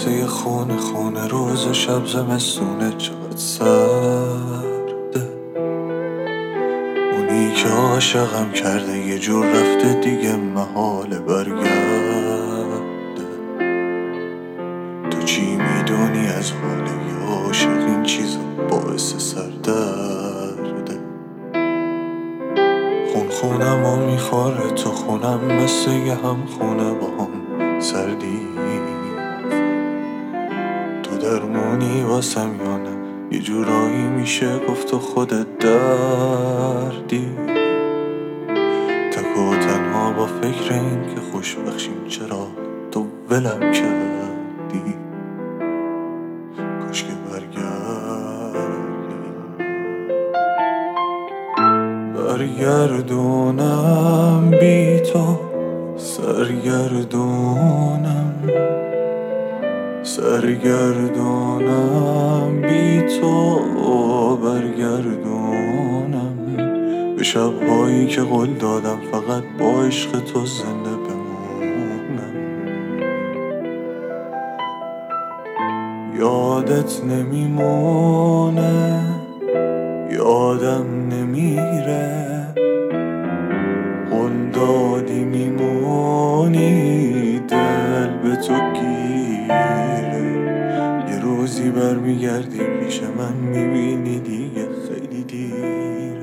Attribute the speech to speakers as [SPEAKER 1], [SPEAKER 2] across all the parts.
[SPEAKER 1] واسه خونه خونه روز و شب زمستونه چقدر سرده. اونی که عاشقم کرده یه جور رفته دیگه محاله برگرده. تو چی میدونی از حال یه عاشق؟ این چیزا باعث سردرده. خونم و میخوره تو خونم، مثل یه هم خونه با هم سردی. تو درمونی واسم یا نه؟ یه جورایی میشه گفت تو خودت دردی. تک و تنها با فکر این که خوش بخشیم چرا تو ولم کردی. کاش که برگردونم بی تو، سرگردونم بی تو، برگردونم به شبهایی که قول دادم فقط با عشق تو زنده بمونم. یادت نمیمونه، یادم نمیره، قول دادی میمونی، دل به تو گیره. یه روزی برمیگردی پیش من میبینی دیگه خیلی دیره.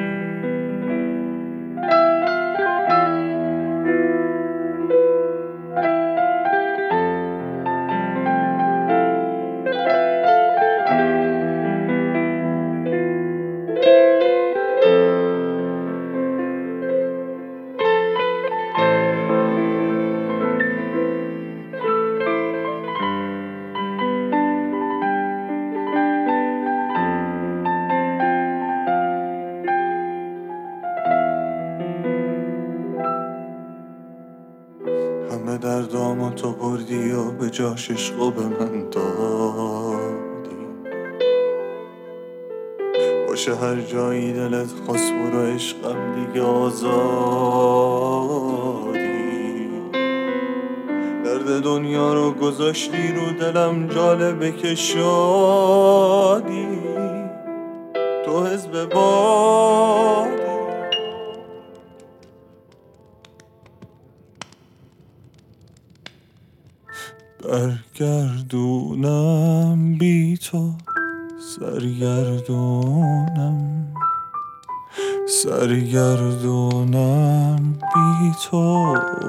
[SPEAKER 1] همه دردامو تو بردی و به جاش عشقو به من دادی. باشه هر جایی دلت خواست برو عشقم دیگه آزادی. درد دنیا رو گذاشتی رو دلم، جالبه که شادی. تو حزب بادی. برگردونم بی تو، سرگردونم بی تو،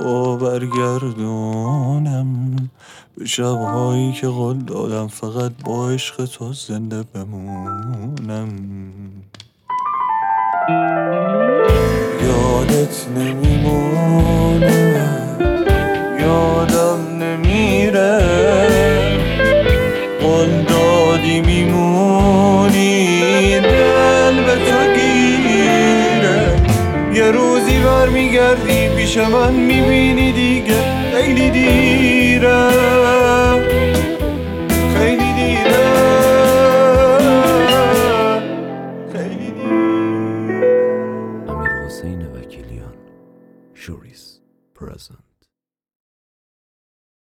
[SPEAKER 1] برگردونم به شبهایی که قول دادم فقط با عشق تو زنده بمونم. یادت نمیمونه، یادم نمیره، قول دادی میمونی، دل به تو گیره. یه روزی برمیگردی پیش من میبینی دیگه خیلی دیره، خیلی دیره، خیلی دیره.
[SPEAKER 2] امیرحسین وکیلیان، شوریز پرزنت.